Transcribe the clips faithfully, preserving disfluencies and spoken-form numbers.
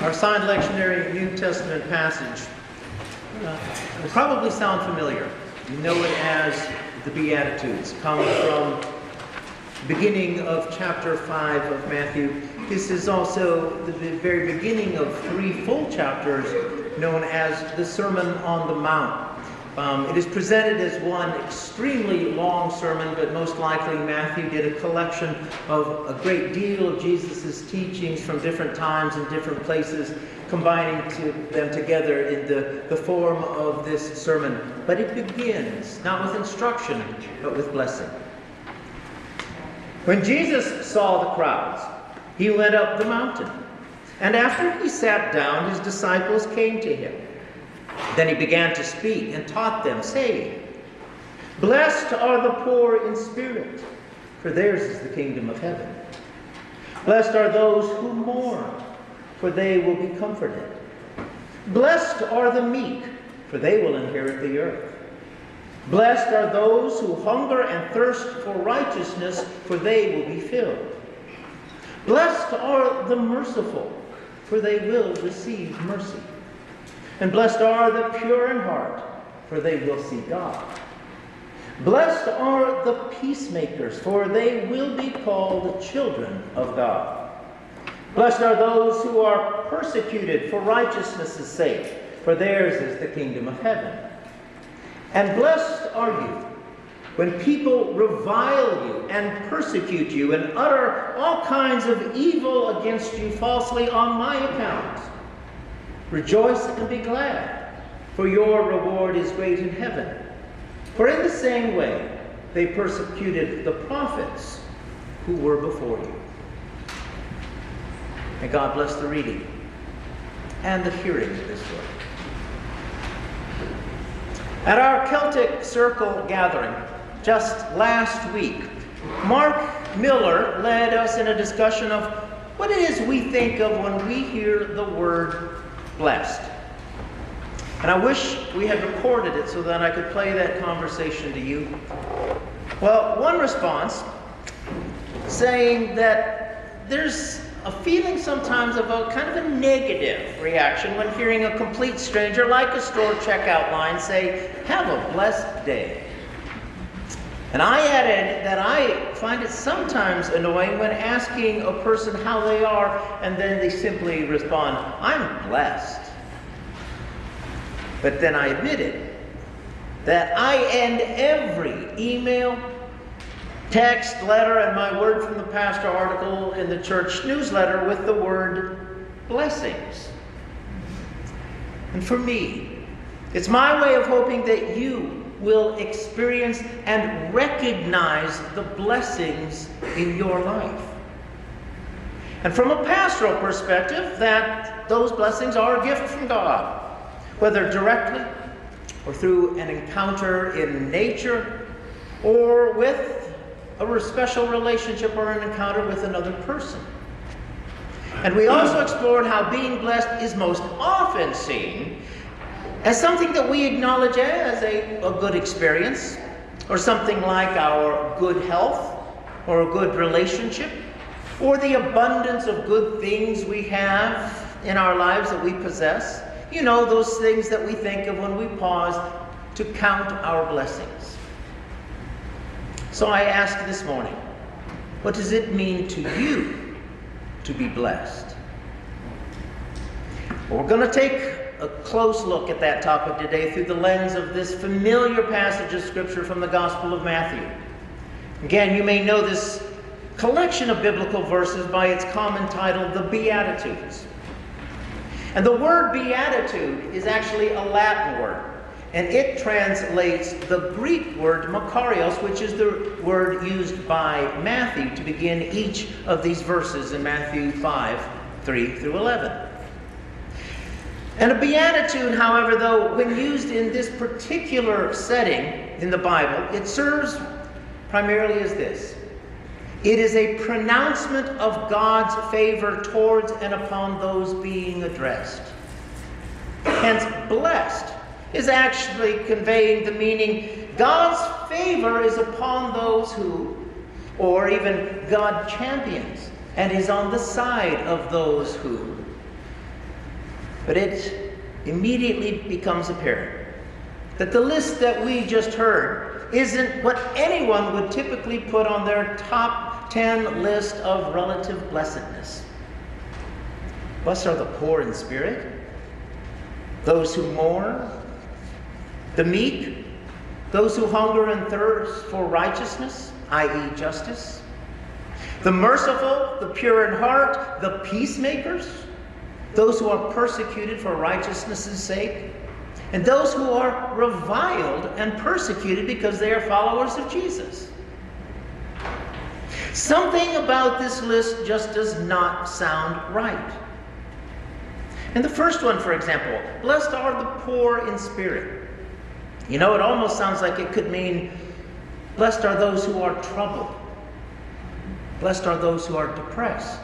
Our assigned lectionary New Testament passage uh, will probably sound familiar. You know it as the Beatitudes, come from the beginning of chapter five of Matthew. This is also the very beginning of three full chapters known as the Sermon on the Mount. Um, it is presented as one extremely long sermon, but most likely Matthew did a collection of a great deal of Jesus' teachings from different times and different places, combining to them together in the, the form of this sermon. But it begins not with instruction, but with blessing. When Jesus saw the crowds, he went up the mountain, and after he sat down, his disciples came to him. Then he began to speak and taught them, saying, "Blessed are the poor in spirit, for theirs is the kingdom of heaven. Blessed are those who mourn, for they will be comforted. Blessed are the meek, for they will inherit the earth. Blessed are those who hunger and thirst for righteousness, for they will be filled. Blessed are the merciful, for they will receive mercy. And blessed are the pure in heart, for they will see God. Blessed are the peacemakers, for they will be called children of God. Blessed are those who are persecuted for righteousness' sake, for theirs is the kingdom of heaven. And blessed are you when people revile you and persecute you and utter all kinds of evil against you falsely on my account. Rejoice and be glad, for your reward is great in heaven. For in the same way they persecuted the prophets who were before you." May God bless the reading and the hearing of this word. At our Celtic Circle gathering just last week, Mark Miller led us in a discussion of what it is we think of when we hear the word blessed. And I wish we had recorded it so that I could play that conversation to you. Well, one response saying that there's a feeling sometimes of a kind of a negative reaction when hearing a complete stranger, like a store checkout line, say, "Have a blessed day." And I added that I find it sometimes annoying when asking a person how they are, and then they simply respond, "I'm blessed." But then I admitted that I end every email, text, letter, and my Word from the Pastor article in the church newsletter with the word blessings. And for me, it's my way of hoping that you will experience and recognize the blessings in your life. And from a pastoral perspective, that those blessings are a gift from God, whether directly or through an encounter in nature or with a special relationship or an encounter with another person. And we also explored how being blessed is most often seen as something that we acknowledge as a, a good experience, or something like our good health, or a good relationship, or the abundance of good things we have in our lives that we possess. You know, those things that we think of when we pause to count our blessings. So I asked this morning, what does it mean to you to be blessed? Well, we're going to take a close look at that topic today through the lens of this familiar passage of Scripture from the Gospel of Matthew. Again, you may know this collection of biblical verses by its common title, the Beatitudes. And the word beatitude is actually a Latin word, and it translates the Greek word makarios, which is the word used by Matthew to begin each of these verses in Matthew five, three through eleven. And a beatitude, however, though, when used in this particular setting in the Bible, it serves primarily as this. It is a pronouncement of God's favor towards and upon those being addressed. Hence, blessed is actually conveying the meaning God's favor is upon those who, or even God champions and is on the side of those who But it immediately becomes apparent that the list that we just heard isn't what anyone would typically put on their top ten list of relative blessedness. Blessed are the poor in spirit, those who mourn, the meek, those who hunger and thirst for righteousness, that is justice, the merciful, the pure in heart, the peacemakers, those who are persecuted for righteousness' sake, and those who are reviled and persecuted because they are followers of Jesus. Something about this list just does not sound right. And the first one, for example, blessed are the poor in spirit. You know, it almost sounds like it could mean, blessed are those who are troubled. Blessed are those who are depressed.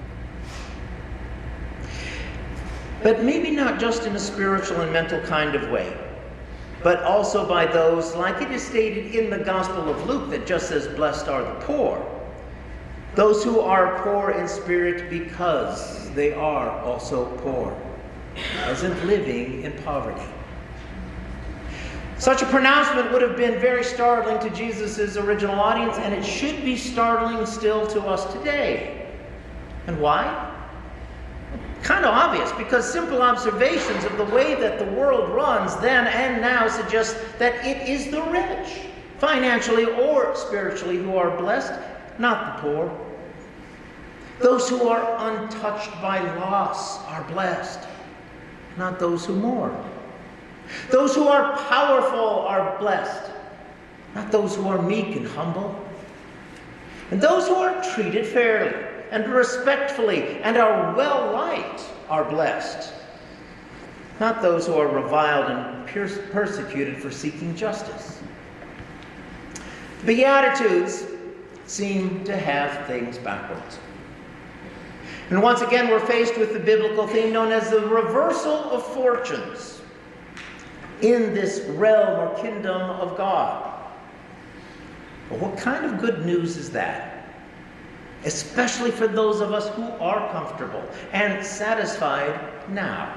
But maybe not just in a spiritual and mental kind of way, but also by those, like it is stated in the Gospel of Luke, that just says, blessed are the poor. Those who are poor in spirit because they are also poor, as in living in poverty. Such a pronouncement would have been very startling to Jesus' original audience, and it should be startling still to us today. And why? Kind of obvious, because simple observations of the way that the world runs then and now suggest that it is the rich, financially or spiritually, who are blessed, not the poor. Those who are untouched by loss are blessed, not those who mourn. Those who are powerful are blessed, not those who are meek and humble. And those who are treated fairly and respectfully and are well-liked are blessed, not those who are reviled and persecuted for seeking justice. The Beatitudes seem to have things backwards. And once again, we're faced with the biblical theme known as the reversal of fortunes in this realm or kingdom of God. But what kind of good news is that? Especially for those of us who are comfortable and satisfied now.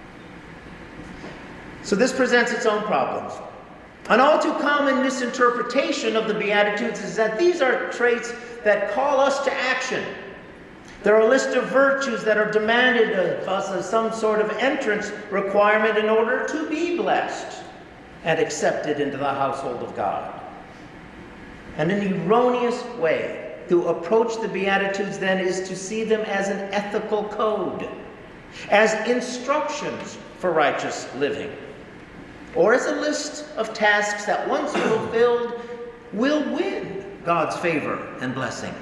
So this presents its own problems. An all too common misinterpretation of the Beatitudes is that these are traits that call us to action. They're a list of virtues that are demanded of us as some sort of entrance requirement in order to be blessed and accepted into the household of God. And in an erroneous way, to approach the Beatitudes then is to see them as an ethical code, as instructions for righteous living, or as a list of tasks that once fulfilled will win God's favor and blessing.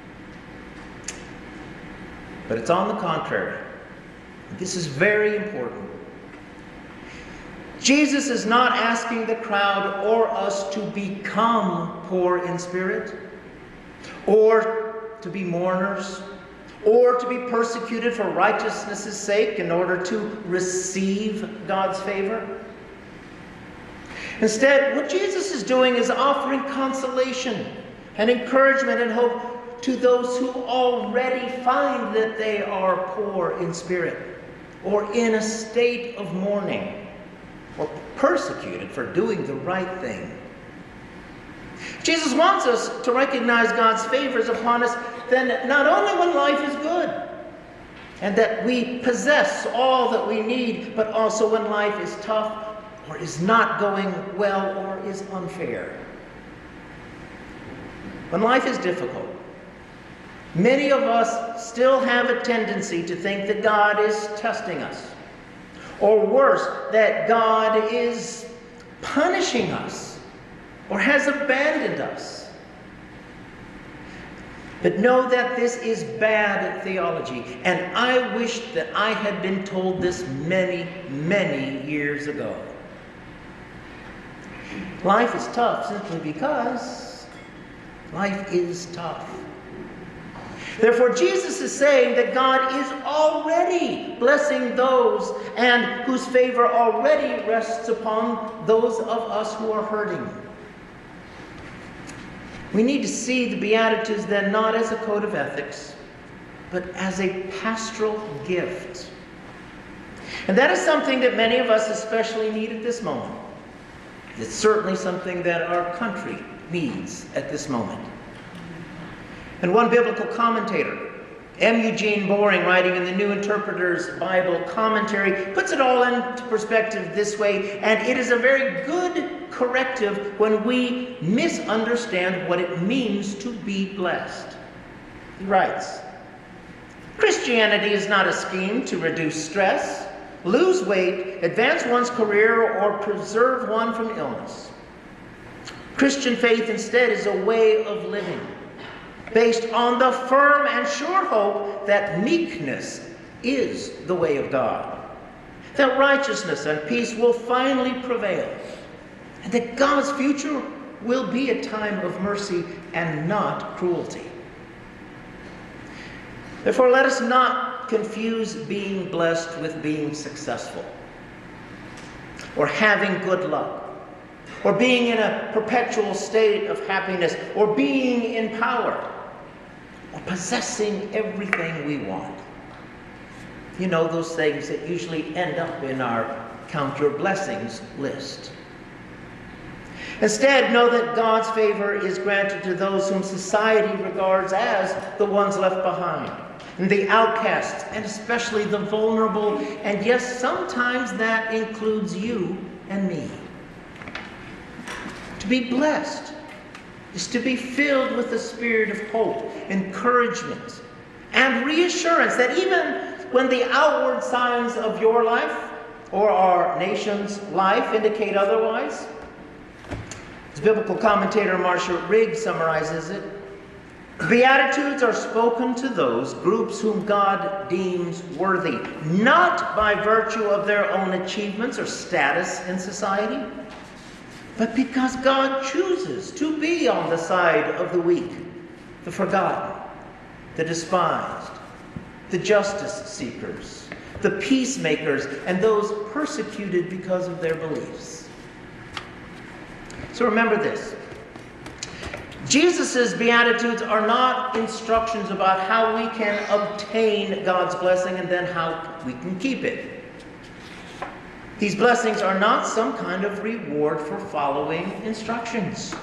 But it's on the contrary. This is very important. Jesus is not asking the crowd or us to become poor in spirit, or to be mourners, or to be persecuted for righteousness' sake in order to receive God's favor. Instead, what Jesus is doing is offering consolation and encouragement and hope to those who already find that they are poor in spirit, or in a state of mourning, or persecuted for doing the right thing. Jesus wants us to recognize God's favors upon us then not only when life is good, and that we possess all that we need, but also when life is tough, or is not going well, or is unfair. When life is difficult, many of us still have a tendency to think that God is testing us, or worse, that God is punishing us, or has abandoned us. But know that this is bad theology, and I wish that I had been told this many, many years ago. Life is tough simply because life is tough. Therefore, Jesus is saying that God is already blessing those and whose favor already rests upon those of us who are hurting. We need to see the Beatitudes then not as a code of ethics, but as a pastoral gift. And that is something that many of us especially need at this moment. It's certainly something that our country needs at this moment. And one biblical commentator, M. Eugene Boring, writing in the New Interpreter's Bible Commentary, puts it all into perspective this way, and it is a very good corrective when we misunderstand what it means to be blessed. He writes, "Christianity is not a scheme to reduce stress, lose weight, advance one's career, or preserve one from illness. Christian faith instead is a way of living, based on the firm and sure hope that meekness is the way of God, that righteousness and peace will finally prevail, and that God's future will be a time of mercy and not cruelty. Therefore, let us not confuse being blessed with being successful, or having good luck, or being in a perpetual state of happiness, or being in power, or possessing everything we want. You know, those things that usually end up in our count your blessings list. Instead, know that God's favor is granted to those whom society regards as the ones left behind, and the outcasts, and especially the vulnerable, and yes, sometimes that includes you and me. To be blessed is to be filled with the spirit of hope, encouragement, and reassurance that even when the outward signs of your life or our nation's life indicate otherwise, as biblical commentator Marcia Riggs summarizes it, Beatitudes are spoken to those groups whom God deems worthy, not by virtue of their own achievements or status in society, but because God chooses to be on the side of the weak, the forgotten, the despised, the justice seekers, the peacemakers, and those persecuted because of their beliefs. So remember this. Jesus' Beatitudes are not instructions about how we can obtain God's blessing and then how we can keep it. These blessings are not some kind of reward for following instructions.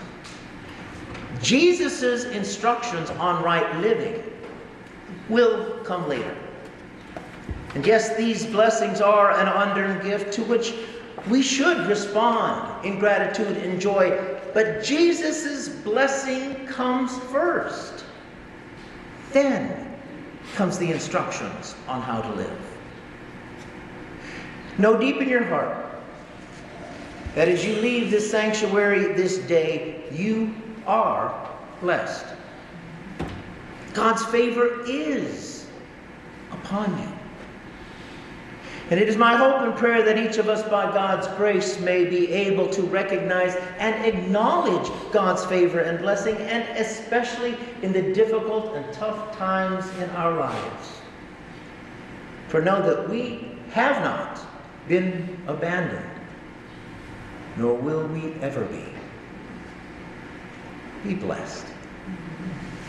Jesus' instructions on right living will come later. And yes, these blessings are an unearned gift to which we should respond in gratitude and joy. But Jesus' blessing comes first. Then comes the instructions on how to live. Know deep in your heart that as you leave this sanctuary this day, you are blessed. God's favor is upon you. And it is my hope and prayer that each of us, by God's grace, may be able to recognize and acknowledge God's favor and blessing, and especially in the difficult and tough times in our lives. For know that we have not been abandoned, nor will we ever be. Be blessed.